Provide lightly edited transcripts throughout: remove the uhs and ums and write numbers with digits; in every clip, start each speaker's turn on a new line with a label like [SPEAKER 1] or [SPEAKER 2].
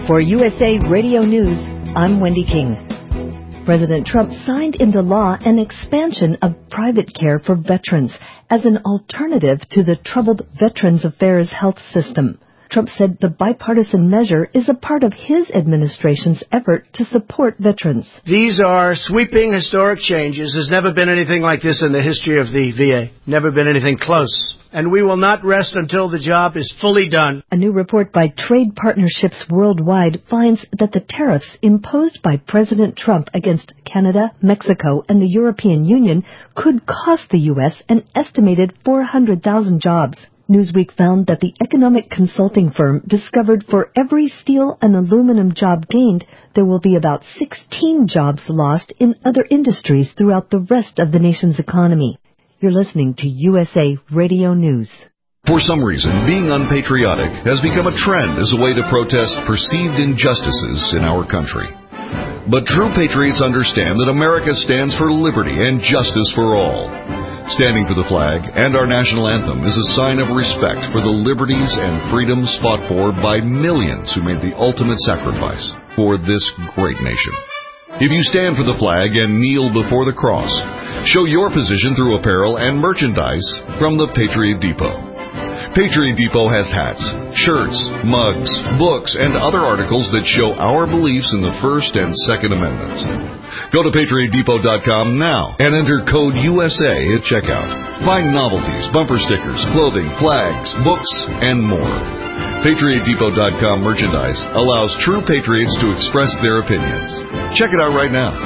[SPEAKER 1] For USA Radio News, I'm Wendy King. President Trump signed into law an expansion of private care for veterans as an alternative to the troubled Veterans Affairs health system. Trump said the bipartisan measure is a part of his administration's effort to support veterans.
[SPEAKER 2] These are sweeping, historic changes. There's never been anything like this in the history of the VA. Never been anything close. And we will not rest until the job is fully done.
[SPEAKER 1] A new report by Trade Partnerships Worldwide finds that the tariffs imposed by President Trump against Canada, Mexico, and the European Union could cost the U.S. an estimated 400,000 jobs. Newsweek found that the economic consulting firm discovered for every steel and aluminum job gained, there will be about 16 jobs lost in other industries throughout the rest of the nation's economy. You're listening to USA Radio News.
[SPEAKER 3] For some reason, being unpatriotic has become a trend as a way to protest perceived injustices in our country. But true patriots understand that America stands for liberty and justice for all. Standing for the flag and our national anthem is a sign of respect for the liberties and freedoms fought for by millions who made the ultimate sacrifice for this great nation. If you stand for the flag and kneel before the cross, show your position through apparel and merchandise from the Patriot Depot. Patriot Depot has hats, shirts, mugs, books, and other articles that show our beliefs in the First and Second Amendments. Go to PatriotDepot.com now and enter code USA at checkout. Find novelties, bumper stickers, clothing, flags, books, and more. PatriotDepot.com merchandise allows true patriots to express their opinions. Check it out right now.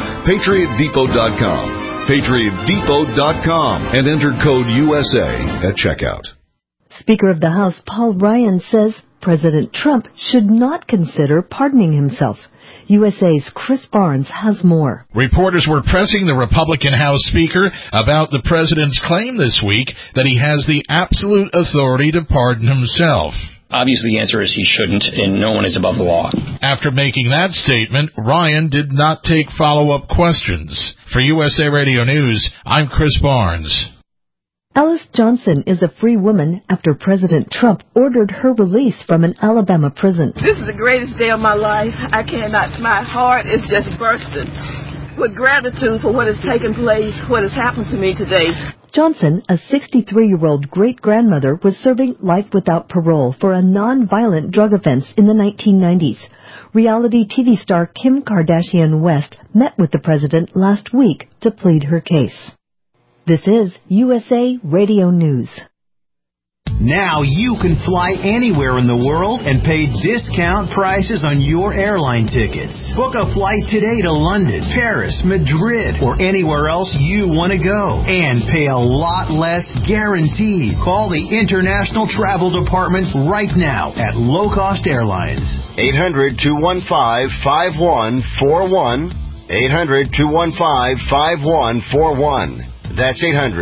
[SPEAKER 3] PatriotDepot.com. PatriotDepot.com and enter code USA at checkout.
[SPEAKER 1] Speaker of the House Paul Ryan says President Trump should not consider pardoning himself. USA's Chris Barnes has more.
[SPEAKER 4] Reporters were pressing the Republican House Speaker about the president's claim this week that he has the absolute authority to pardon himself.
[SPEAKER 5] Obviously, the answer is he shouldn't, and no one is above the law.
[SPEAKER 4] After making that statement, Ryan did not take follow-up questions. For USA Radio News, I'm Chris Barnes.
[SPEAKER 1] Alice Johnson is a free woman after President Trump ordered her release from an Alabama prison.
[SPEAKER 6] This is the greatest day of my life. My heart is just bursting with gratitude for what has taken place, what has happened to me today.
[SPEAKER 1] Johnson, a 63-year-old great-grandmother, was serving life without parole for a non-violent drug offense in the 1990s. Reality TV star Kim Kardashian West met with the president last week to plead her case. This is USA Radio News.
[SPEAKER 7] Now you can fly anywhere in the world and pay discount prices on your airline tickets. Book a flight today to London, Paris, Madrid, or anywhere else you want to go. And pay a lot less guaranteed. Call the International Travel Department right now at Low Cost Airlines.
[SPEAKER 8] 800-215-5141. 800-215-5141. That's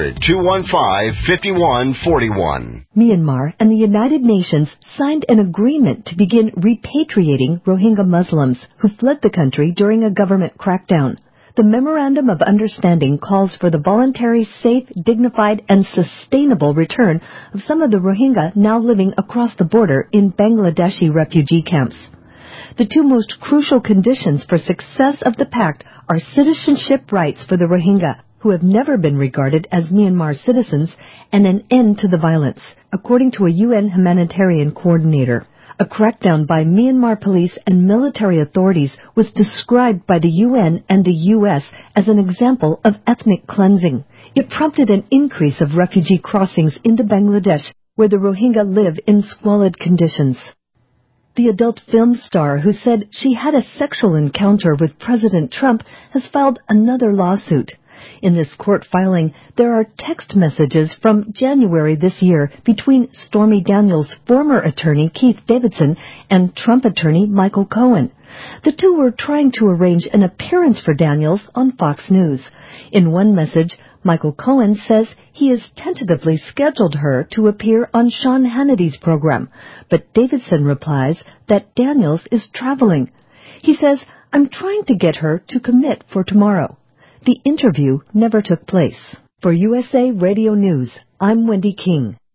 [SPEAKER 8] 800-215-5141.
[SPEAKER 1] Myanmar and the United Nations signed an agreement to begin repatriating Rohingya Muslims who fled the country during a government crackdown. The Memorandum of Understanding calls for the voluntary, safe, dignified, and sustainable return of some of the Rohingya now living across the border in Bangladeshi refugee camps. The two most crucial conditions for success of the pact are citizenship rights for the Rohingya, who have never been regarded as Myanmar citizens, and an end to the violence, according to a UN humanitarian coordinator. A crackdown by Myanmar police and military authorities was described by the UN and the U.S. as an example of ethnic cleansing. It prompted an increase of refugee crossings into Bangladesh, where the Rohingya live in squalid conditions. The adult film star who said she had a sexual encounter with President Trump has filed another lawsuit. In this court filing, there are text messages from January this year between Stormy Daniels' former attorney, Keith Davidson, and Trump attorney, Michael Cohen. The two were trying to arrange an appearance for Daniels on Fox News. In one message, Michael Cohen says he has tentatively scheduled her to appear on Sean Hannity's program, but Davidson replies that Daniels is traveling. He says, "I'm trying to get her to commit for tomorrow." The interview never took place. For USA Radio News, I'm Wendy King.